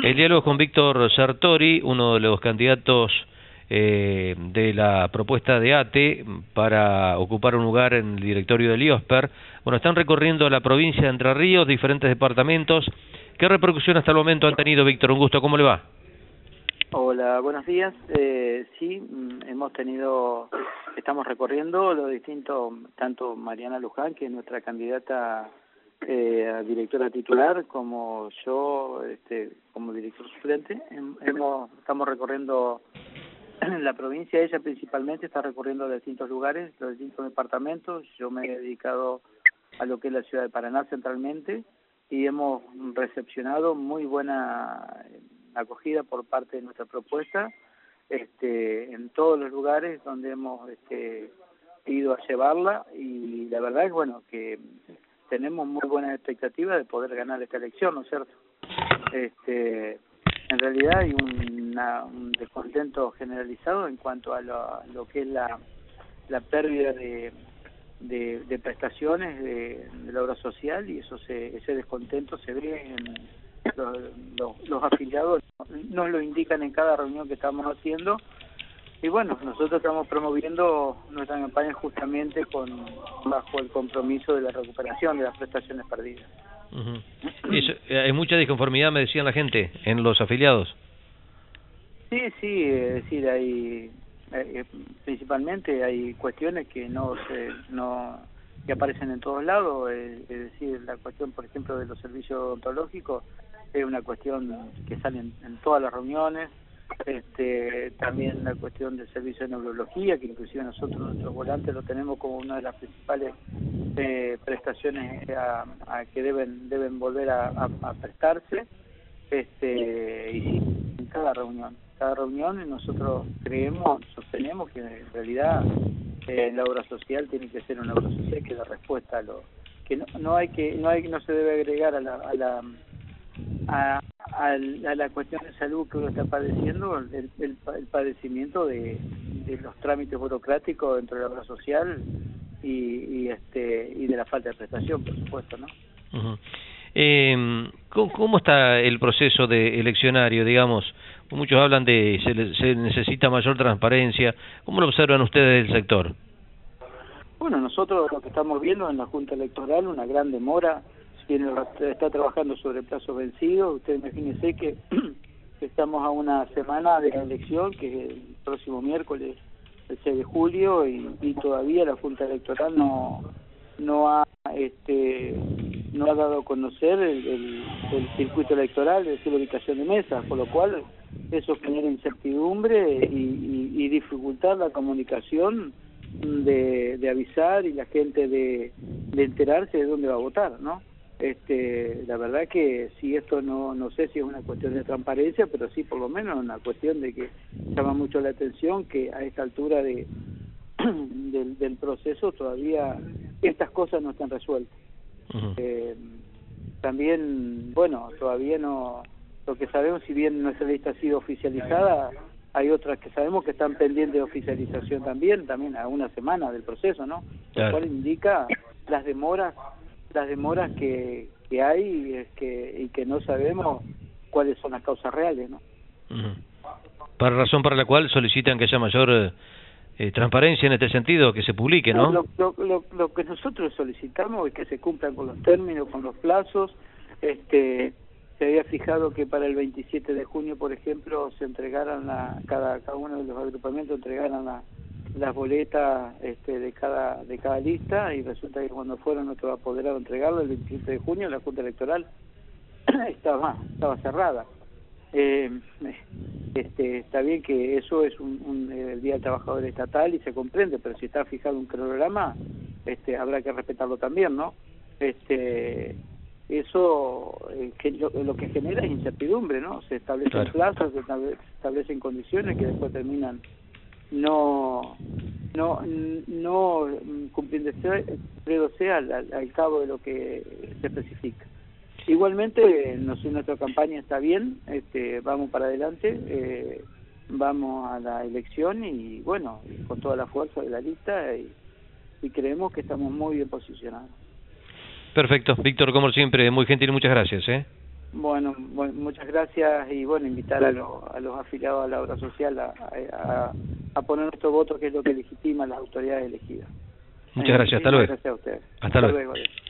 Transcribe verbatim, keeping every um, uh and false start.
El diálogo con Víctor Sartori, uno de los candidatos eh, de la propuesta de ATE para ocupar un lugar en el directorio del IOSPER. Bueno, están recorriendo la provincia de Entre Ríos, diferentes departamentos. ¿Qué repercusión hasta el momento han tenido, Víctor? Un gusto, ¿cómo le va? Hola, buenos días. Eh, sí, hemos tenido, estamos recorriendo los distintos, tanto Mariana Luján, que es nuestra candidata eh, a directora titular, como yo, este, como director suplente. Hemos, estamos recorriendo la provincia. Ella principalmente está recorriendo distintos lugares, los distintos departamentos. Yo me he dedicado a lo que es la ciudad de Paraná centralmente, y hemos recepcionado muy buena acogida por parte de nuestra propuesta este, en todos los lugares donde hemos este, ido a llevarla, y la verdad es bueno que tenemos muy buenas expectativas de poder ganar esta elección, ¿no es cierto? Este, en realidad hay una, un descontento generalizado en cuanto a lo, lo que es la, la pérdida de, de, de prestaciones de, de la obra social, y eso se, ese descontento se ve en Los, los, los afiliados nos lo indican en cada reunión que estamos haciendo, y bueno, nosotros estamos promoviendo nuestra campaña justamente con bajo el compromiso de la recuperación de las prestaciones perdidas. Uh-huh. Eso, hay mucha disconformidad, me decían la gente, en los afiliados. Sí, sí, es decir, hay eh, principalmente hay cuestiones que no se no que aparecen en todos lados, es, es decir, la cuestión, por ejemplo, de los servicios odontológicos es una cuestión que sale en, en todas las reuniones. Este, también la cuestión del servicio de neurología, que inclusive nosotros nuestros volantes lo tenemos como una de las principales eh, prestaciones a, a que deben deben volver a, a, a prestarse. Este, y sí, en cada reunión, cada reunión nosotros creemos, sostenemos que en realidad eh, la obra social tiene que ser una obra social que da respuesta a lo que no, no hay que no hay no se debe agregar a la a la A, a, a la cuestión de salud que uno está padeciendo, el, el, el padecimiento de, de los trámites burocráticos dentro de la obra social y, y este y de la falta de prestación, por supuesto, ¿no? Uh-huh. eh, ¿cómo, ¿Cómo está el proceso de eleccionario? Digamos, muchos hablan de se, se necesita mayor transparencia. ¿Cómo lo observan ustedes del sector? Bueno, nosotros lo que estamos viendo en la Junta Electoral, una gran demora. Quien está trabajando sobre plazos vencidos. Usted imagínese que estamos a una semana de la elección, que es el próximo miércoles, el seis de julio, y, y todavía la Junta Electoral no no ha este no ha dado a conocer el, el, el circuito electoral, es decir, la ubicación de mesas, por lo cual eso genera incertidumbre y, y, y dificultar la comunicación de, de avisar y la gente de, de enterarse de dónde va a votar, ¿no? Este, la verdad que si esto no no sé si es una cuestión de transparencia, pero sí por lo menos una cuestión de que llama mucho la atención que a esta altura de del, del proceso todavía estas cosas no están resueltas. Uh-huh. eh, también, bueno, todavía no, lo que sabemos, si bien nuestra lista ha sido oficializada, hay otras que sabemos que están pendientes de oficialización también, también a una semana del proceso, ¿no? Claro. Lo cual indica las demoras las demoras que, que hay y, es que, y que no sabemos cuáles son las causas reales, ¿no? Uh-huh. Para razón para la cual solicitan que haya mayor eh, transparencia en este sentido, que se publique, ¿no? Lo, lo, lo, lo que nosotros solicitamos es que se cumplan con los términos, con los plazos. Este, se había fijado que para el veintisiete de junio, por ejemplo, se entregaran la, cada cada uno de los agrupamientos entregaran la las boletas este, de cada de cada lista, y resulta que cuando fueron nuestros apoderados a entregarlo el veintisiete de junio, la Junta Electoral estaba estaba cerrada. Eh, este, está bien que eso es un, un el Día del Trabajador Estatal y se comprende, pero si está fijado un cronograma, este, habrá que respetarlo también, ¿no? Este, eso eh, que lo, lo que genera es incertidumbre, ¿no? Se establecen claro. plazos, se establecen condiciones que después terminan no no no cumpliéndose al, al, al cabo de lo que se especifica. Igualmente, no sé, nuestra campaña está bien, este, vamos para adelante, eh, vamos a la elección y bueno, con toda la fuerza de la lista, y, y creemos que estamos muy bien posicionados. Perfecto, Víctor, como siempre, muy gentil, muchas gracias, ¿eh? Bueno, bueno, muchas gracias y bueno, invitar a, lo, a los afiliados a la obra social a, a, a poner nuestro voto, que es lo que legitima las autoridades elegidas. Muchas Eh, gracias, hasta luego. Gracias a ustedes. Hasta, hasta luego. luego.